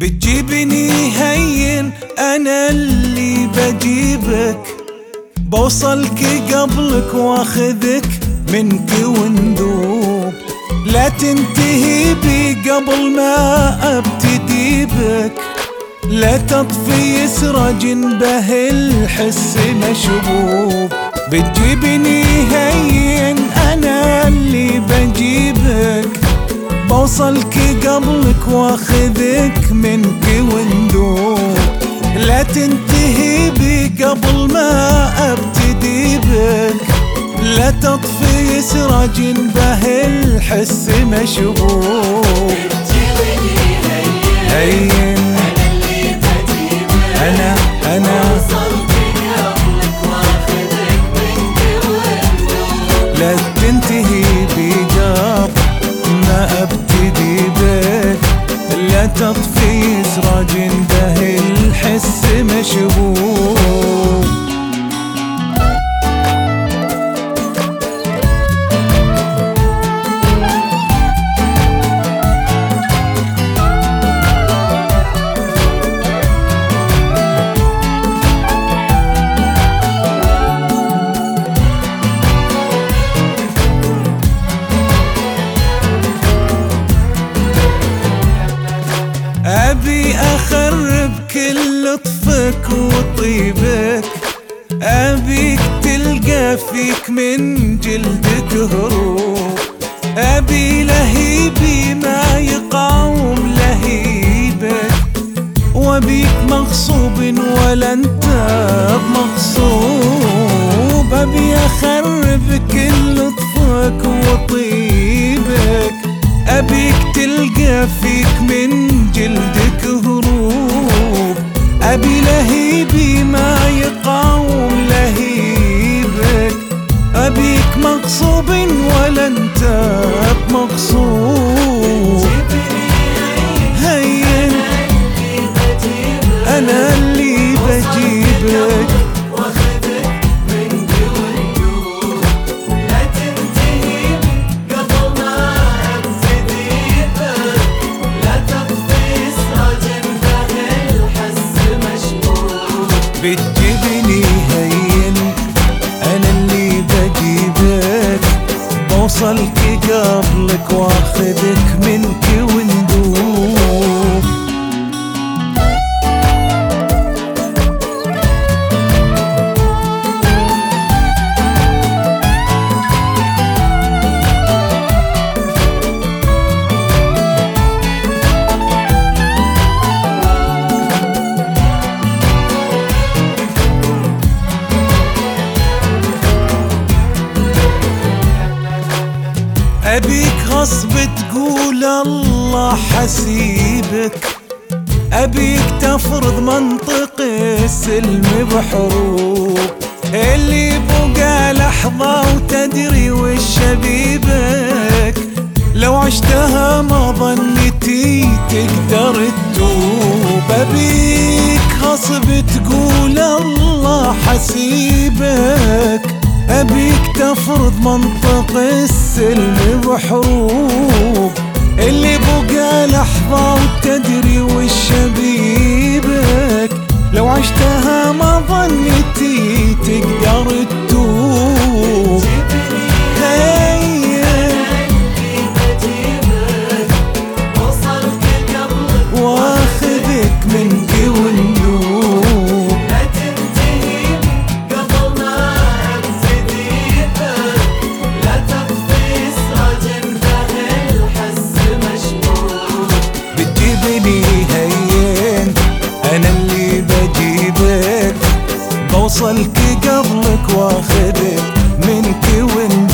بتجيبني هين انا اللي بجيبك، بوصلك قبلك واخذك منك وندوب، لا تنتهي بي قبل ما ابتدي بك، لا تطفي سراج به الحس مشبوب. بتجيبني هين انا اللي بجيبك، بوصلك قبلك واخذك منك وندوب، لا تنتهي بي قبل ما ابتدي بك، لا تطفي سراج به الحس مشبوب. هين أنا اللي بجيبك، أنا وصلتك قبلك واخذك منك وندوب، لا تنتهي بي قبل ما ابتدي بك، لا تطفي سراج به الحس مشبوب. أبي أخرب كل لطفك وطيبك، أبيك تلقى فيك من جلدك هروب، أبي لهيبي ما يقاوم لهيبك، وأبيك مغصوب ولا أنت بمغصوب. أبي أخرب كل لطفك وطيبك، أبيك تلقى فيك من جلدك هروب، أبي لهيبي ما يقاوم لهيبك، أبيك مغصوب ولا أنت بمغصوب. هين أنا اللي بجيبك، بتجيبني هين انا اللي بجيبك، بوصلك قبلك واخذك منك وندوب. أبيك غصب تقول الله حسيبك، أبيك تفرض منطق السلم بحروب، اللي بقى لحظة وتدري وش بيبك، لو عشتها ما ظنيتي تقدر تتوب. أبيك غصب تقول الله حسيبك، أبيك تفرض منطق السلم بحروب، اللي بقى لحظة وتدري وش بيبك، لو عشتها ما ظنيتي تقدر تتوب. واخذك منك وندوب، لا تنتهي قبل ما ابتدي بك، لا تطفي سراج به الحس مشبوب. بتجيبني هين انا اللي بجيبك، بوصلك قبلك واخذك منك وندوب.